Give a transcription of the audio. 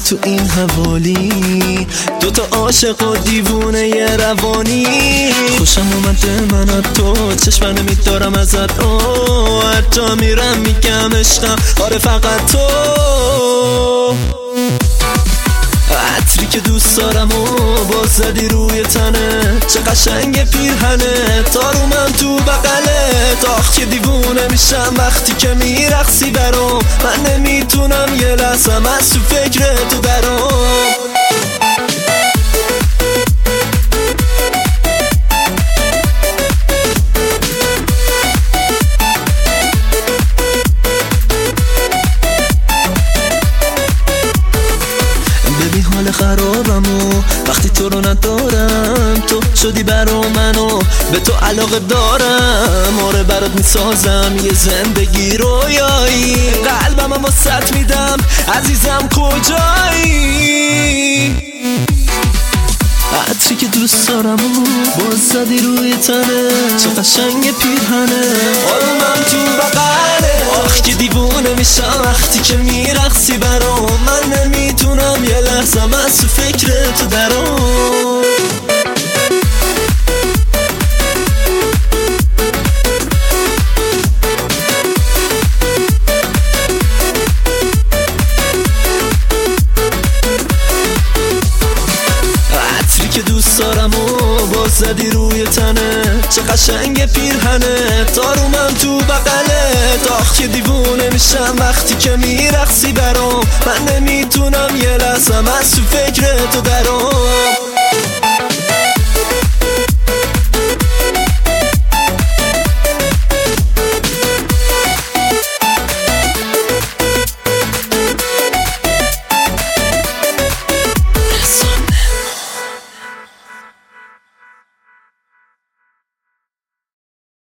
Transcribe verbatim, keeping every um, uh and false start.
تو این حوالی، دوتا عاشق و دیوونه ی روانی. خوشم اومده من و تو، چشم نمیدارم ازت او، حتی میرم میگم عشقم آره فقط تو. عطری که دوست دارم و باز زدی روی تنه، چه قشنگ پیرهنه تارومم تو بغلت. آخ که دیوونه میشم وقتی که میرقصی برام، من نمیتونم یه لحظم از تو فکر تو درام. حال خرابم و وقتی تو رو ندارم، تو شدی برا منو به تو علاقه دارم. آره برات میسازم یه زندگی رویایی، قلبم هم واسط میدم عزیزم کجایی. عطری که دوست دارم و باز زدی روی تنه، چه قشنگ پیرهنه آرومم تو بغله. آخ که دیوونه میشم وقتی که میرقصی برام، من نمیتونم یه لحظم از تو فکر تو درام. که دوست دارم و باز زدی روی تنه، چه قشنگ پیرهنه تارومم تو بغلت. آخ که دیوونه میشم وقتی که میرقصی برام، من نمیتونم یه لحظم از تو فکر تو درام.